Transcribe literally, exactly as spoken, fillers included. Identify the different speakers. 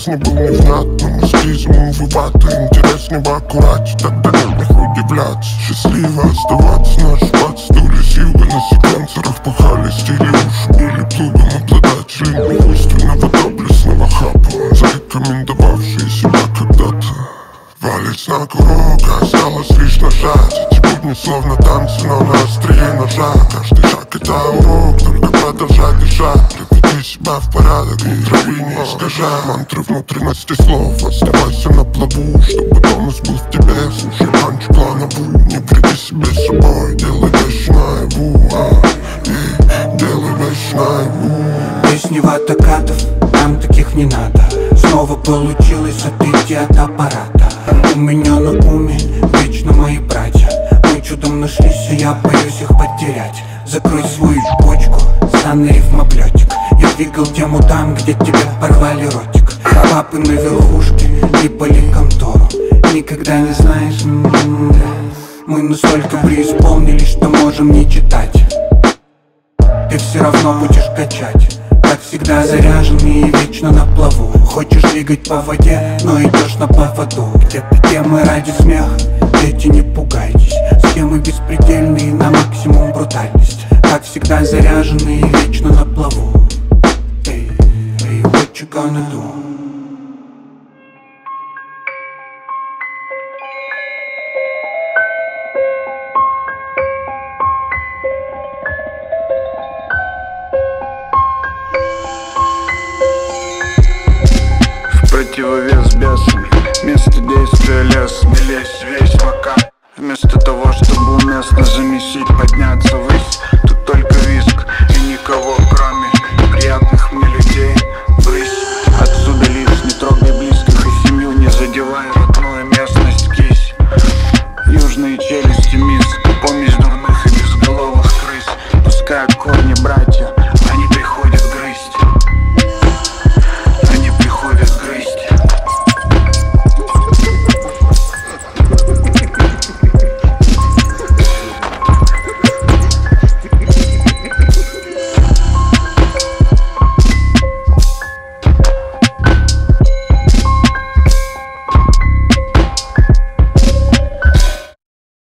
Speaker 1: Рассказ не был невнятным, эскизм увывато. Интереснее бы аккуратнее, тогда нет них удивляться. Счастливо оставаться, наш бац, дули силы на секвенсорах пахали стили уши, были плугом обладателями искусственного доблестного хапа, зарекомендовавшие себя когда-то. Валит знак урока, осталось лишь нажать. Эти будни словно танцы, но на острие ножа. Каждый шаг это урок, только продолжай дышать. Приведи себя в порядок, ни трави не искажай. Мантры внутренности слов, оставайся на плаву, чтобы тонус был в тебе. Слушай панч плановую, не вреди себе собой. Делай вещи наяву, а, и делай вещи наяву.
Speaker 2: Песни ватакатов, нам таких не надо. Снова получилось отойти от аппарата. У меня на уме вечно мои братья. Мы чудом нашлись, и я боюсь их потерять. Закрой свою почку, станный рифмоблетик. Я двигал тему там, где тебе порвали ротик. Папы на верхушке, липали контору. Никогда не знаешь, м-м-м. Мы настолько преисполнились, что можем не читать. Ты все равно будешь качать. Как всегда заряженный и вечно на плаву. Хочешь двигать по воде, но идешь на поводу. Где-то темы ради смеха, дети, не пугайтесь. Схемы беспредельные, на максимум брутальность. Как всегда заряженный и вечно на плаву. Эй, эй, what you gonna do?
Speaker 3: Противовес бесам, место действия лес. Не лезь весь пока. Вместо того, чтобы уместно замесить, подняться ввысь.